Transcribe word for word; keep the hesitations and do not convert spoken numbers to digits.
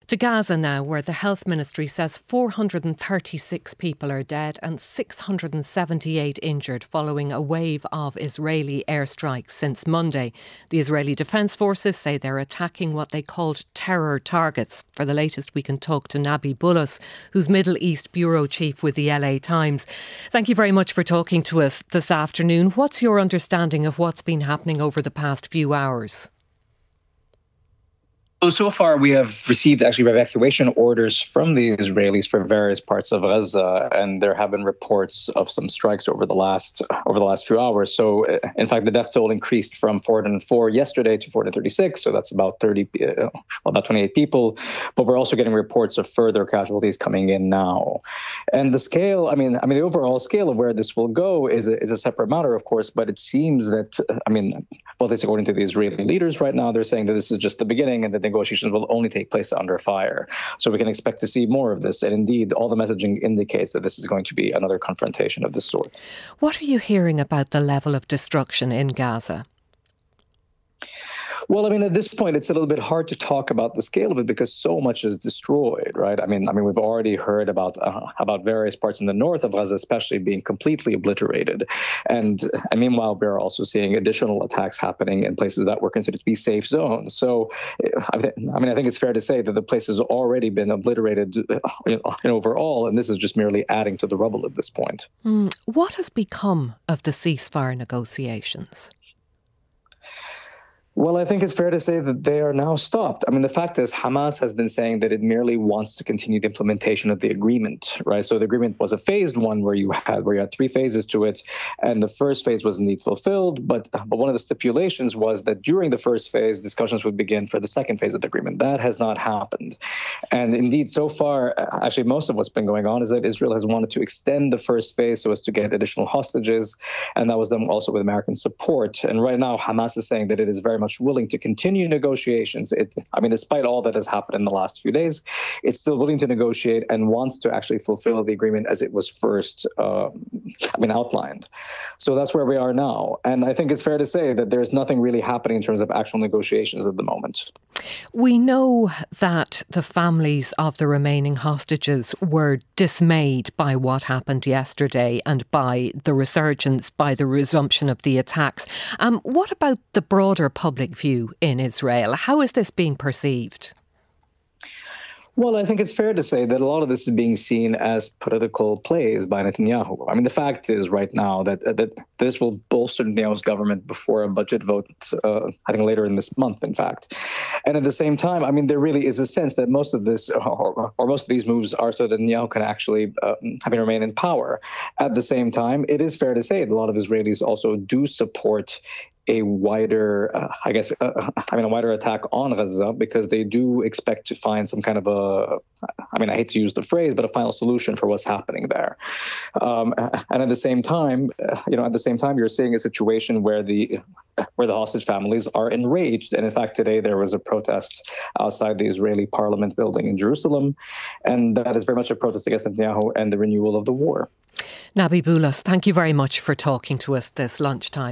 To Gaza now, where the health ministry says four hundred thirty-six people are dead and six hundred seventy-eight injured following a wave of Israeli airstrikes since Monday. The Israeli Defence Forces say they're attacking what they called terror targets. For the latest, we can talk to Nabi Bulus, who's Middle East Bureau Chief with the L A Times. Thank you very much for talking to us this afternoon. What's your understanding of what's been happening over the past few hours? So, so far we have received actually evacuation orders from the Israelis for various parts of Gaza, and there have been reports of some strikes over the last over the last few hours. So, in fact, the death toll increased from four hundred four yesterday to four hundred thirty-six. So that's about thirty, uh, about twenty-eight people. But we're also getting reports of further casualties coming in now. And the scale, I mean, I mean, the overall scale of where this will go is a, is a separate matter, of course. But it seems that, I mean, well, at least according to the Israeli leaders right now, they're saying that this is just the beginning and that they negotiations will only take place under fire. So we can expect to see more of this. And indeed, all the messaging indicates that this is going to be another confrontation of this sort. What are you hearing about the level of destruction in Gaza? Well, I mean, at this point, it's a little bit hard to talk about the scale of it because so much is destroyed, right? I mean, I mean, we've already heard about uh, about various parts in the north of Gaza, especially being completely obliterated, and and meanwhile, we're also seeing additional attacks happening in places that were considered to be safe zones. So, I mean, I think it's fair to say that the place has already been obliterated in overall, and this is just merely adding to the rubble at this point. Mm. What has become of the ceasefire negotiations? Well, I think it's fair to say that they are now stopped. I mean, the fact is Hamas has been saying that it merely wants to continue the implementation of the agreement, right? So the agreement was a phased one where you had where you had three phases to it. And the first phase was indeed fulfilled. But, but one of the stipulations was that during the first phase, discussions would begin for the second phase of the agreement. That has not happened. And indeed, so far, actually, most of what's been going on is that Israel has wanted to extend the first phase so as to get additional hostages. And that was done also with American support. And right now, Hamas is saying that it is very much willing to continue negotiations. It, I mean, despite all that has happened in the last few days, it's still willing to negotiate and wants to actually fulfill the agreement as it was first, uh, I mean, outlined. So that's where we are now. And I think it's fair to say that there's nothing really happening in terms of actual negotiations at the moment. We know that the families of the remaining hostages were dismayed by what happened yesterday and by the resurgence, by the resumption of the attacks. Um, what about the broader public view in Israel? How is this being perceived? Well, I think it's fair to say that a lot of this is being seen as political plays by Netanyahu. I mean, the fact is right now that that this will bolster Netanyahu's government before a budget vote, uh, I think later in this month, in fact. And at the same time, I mean, there really is a sense that most of this or, or most of these moves are so that Netanyahu can actually uh, I mean, remain in power. At the same time, it is fair to say that a lot of Israelis also do support a wider, uh, I guess, uh, I mean, a wider attack on Gaza because they do expect to find some kind of a, I mean, I hate to use the phrase, but a final solution for what's happening there. Um, and at the same time, uh, you know, at the same time, you're seeing a situation where the where the hostage families are enraged. And in fact, today there was a protest outside the Israeli parliament building in Jerusalem. And that is very much a protest against Netanyahu and the renewal of the war. Nabi Bulus, thank you very much for talking to us this lunchtime.